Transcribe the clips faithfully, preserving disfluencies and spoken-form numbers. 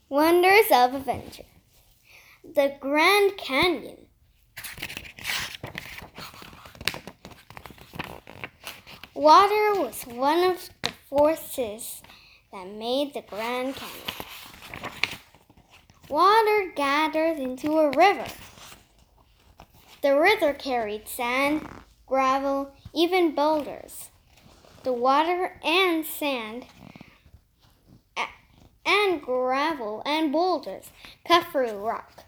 Wonders of Adventure. The Grand Canyon. Water was one of the forces that made the Grand Canyon. Water gathered into a river. The river carried sand, gravel, even boulders. The water and sand and gravel and boulders cut through rock.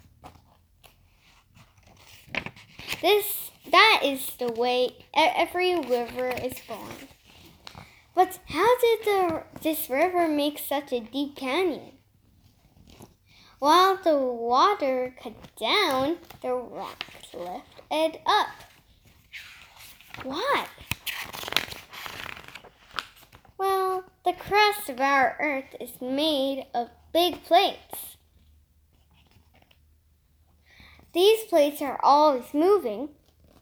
This that is the way every river is born. But how did the, this river make such a deep canyon? While the water cut down, the rock lifted up. Why? Well, the crust of our earth is made of big plates. These plates are always moving.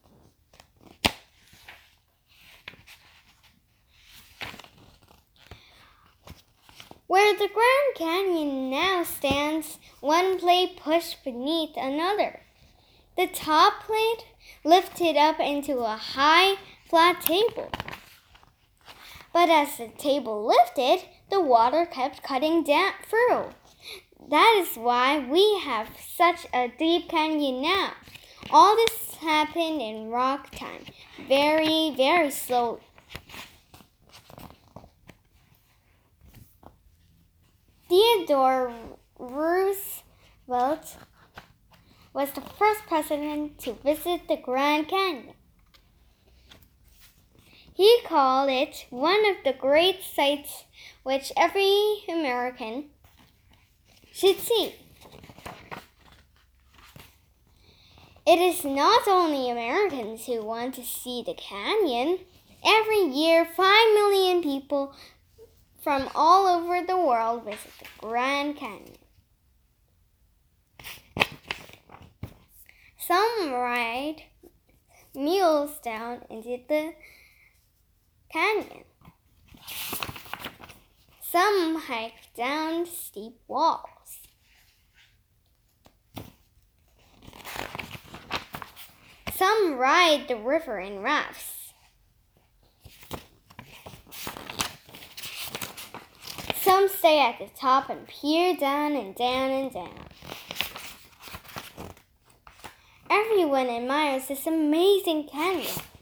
Where the Grand Canyon now stands, one plate pushed beneath another. The top plate lifted up into a high, flat table. But as the table lifted, the water kept cutting down through. That is why we have such a deep canyon now. All this happened in rock time, very, very slowly. Theodore Roosevelt was the first president to visit the Grand Canyon. He called it one of the great sights which every American should see. It is not only Americans who want to see the canyon. Every year, five million people from all over the world visit the Grand Canyon. Some ride mules down into the canyon. Some hike down steep walls. Some ride the river in rafts. Some stay at the top and peer down and down and down. Everyone admires this amazing canyon.